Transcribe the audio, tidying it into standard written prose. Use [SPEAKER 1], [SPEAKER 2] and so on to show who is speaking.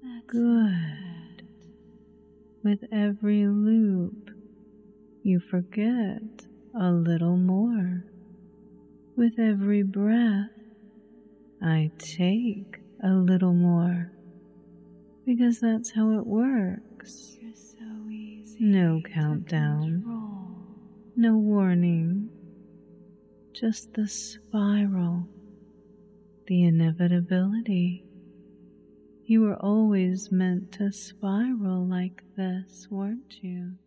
[SPEAKER 1] Good. With every loop, you forget a little more. With every breath, I take a little more. Because that's how it works.
[SPEAKER 2] You're so easy.
[SPEAKER 1] No countdown. No warning. Just the spiral. The inevitability. You were always meant to spiral like this, weren't you?